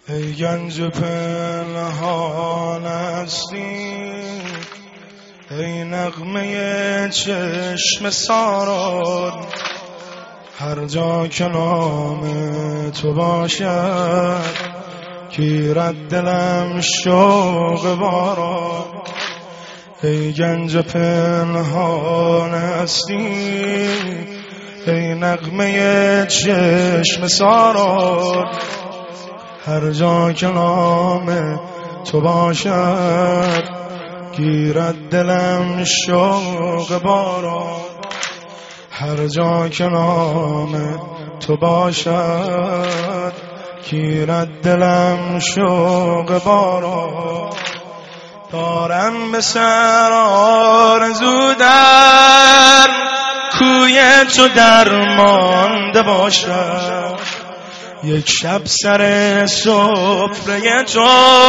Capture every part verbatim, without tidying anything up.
ای گنج پنهان هستی، ای نغمه چشم ساران، هر جا که نام تو باشد گیرد دلم شوق باران. ای گنج پنهان هستی، ای نغمه چشم ساران، هر جا که نام تو باشد گیرد دلم شوق باران. هر جا که نام تو باشد گیرد دلم شوق باران. دارم به سر آرزو در کوی تو درمانده باشم، یک شب سر سفره تو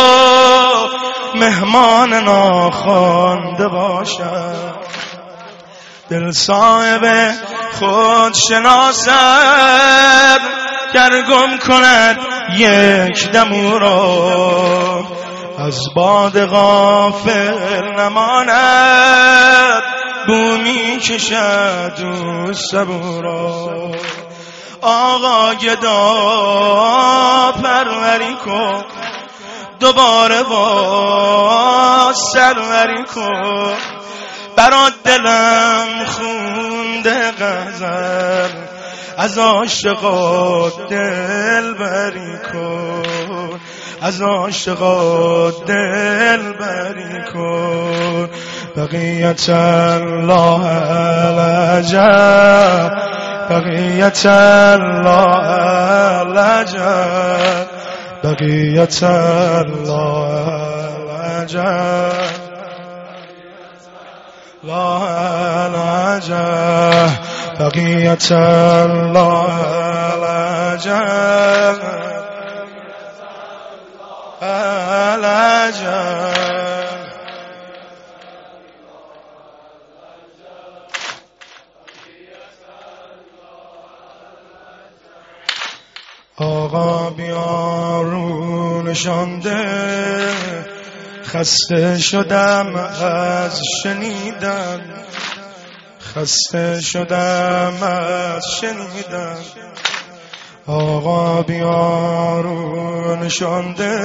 مهمان ناخوانده باشم. دل صاحب خود شناسد گر گم کند یک دم او را، از باد غافل نماند بو می کشد او صبورا. آقا گدا پروری کن، دوباره با سروری کن، برات دلم خونده غزل، از عاشقات دل بری کن، از عاشقات دل بری کن. بقیت الله العجب، بقیت الله العجب، بقیت الله العجب، الله العجب، بقیت الله العجب، العجب. آقا بیا نشانده، خسته شدم از شنیدن، خسته شدم از شنیدن. آقا بیا نشانده،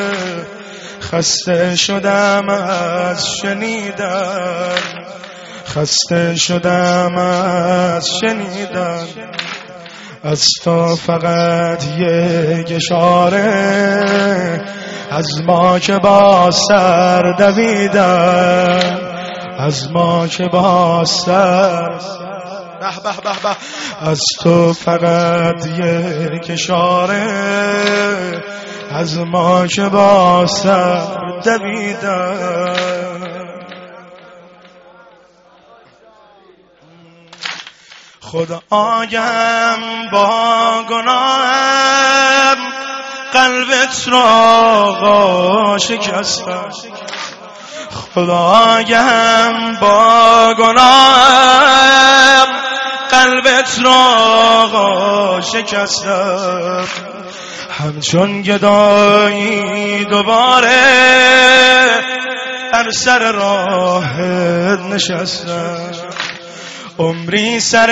خسته شدم از شنیدن، خسته شدم از شنیدن. از تو فقط یک اشاره، از ما که با سر دویدن، از ما که با سر به به به به. از تو فقط یک اشاره، از ما که با سر دویدن. خدا آگم با گناهم، قلبت را آقا شکستم. خدا آگم با گناهم، قلبت را آقا شکستم. همچون گدایی دوباره بر سر راهت نشستم. عمری سر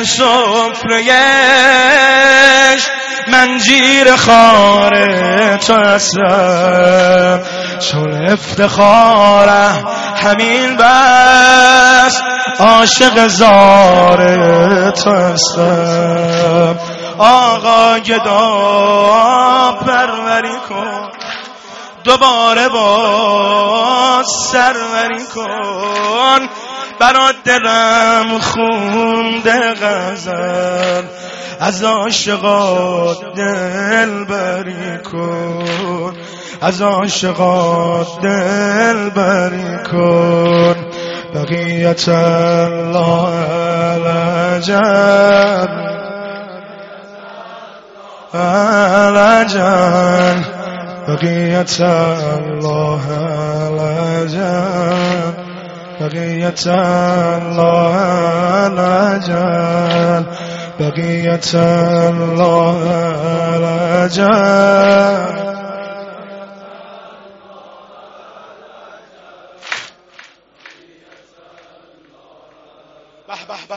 سفره‌اش من جیر خار تو هستم، چون افتخاره همین بس عاشق زار تو هستم. آقا گدا پروری کن، دوباره با سروری کن، برات دلم خونده غزل، از عاشقات دل بری کن، از عاشقات دل بری کن. بقیت الله العجب، العجب، بقیت الله العجب، بقیت الله العجب، بقیت الله العجب.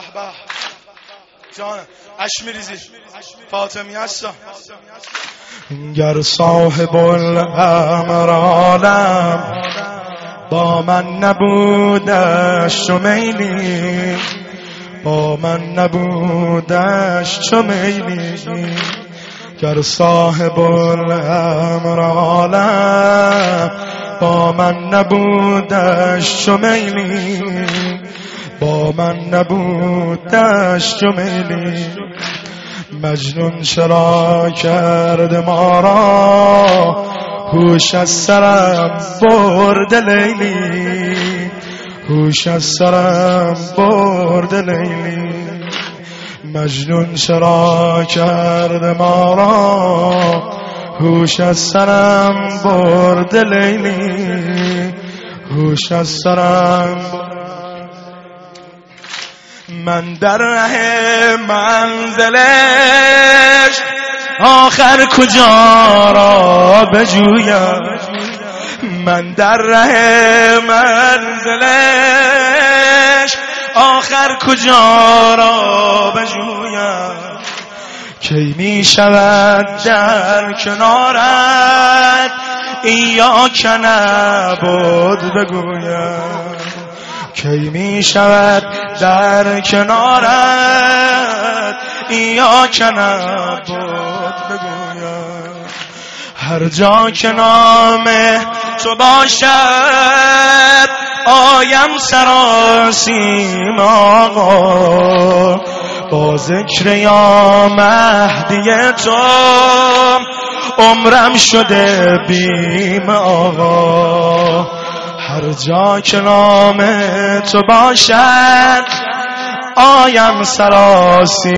به جان اش میریزی فاطمی هستا. گر صاحب الامر عالم با من نبودش چو میلی، با من نبودش چو میلی. گر صاحب الامر عالم با من نبودش چو میلی، با من نبودش چو میلی. مجنون چرا کرده ما را هوش از سرم برد لیلی، هوش از سرم برد لیلی. مجنون چرا کرده ما را هوش از سرم برد لیلی، هوش از سرم. من در ره منزلش آخر کجا را بجویم، من در ره منزلش آخر کجا را بجویم. کی می شود در کنارت ایاک نعبد بگویم، کی می شود در کنارت ایاک نعبد بگویم. هر جا که نام تو باشد آیم سراسیم آقا، با ذکر یا مهدی تو عمرم شده بیم آقا. هر جا که نام تو باشد آیم سراسیم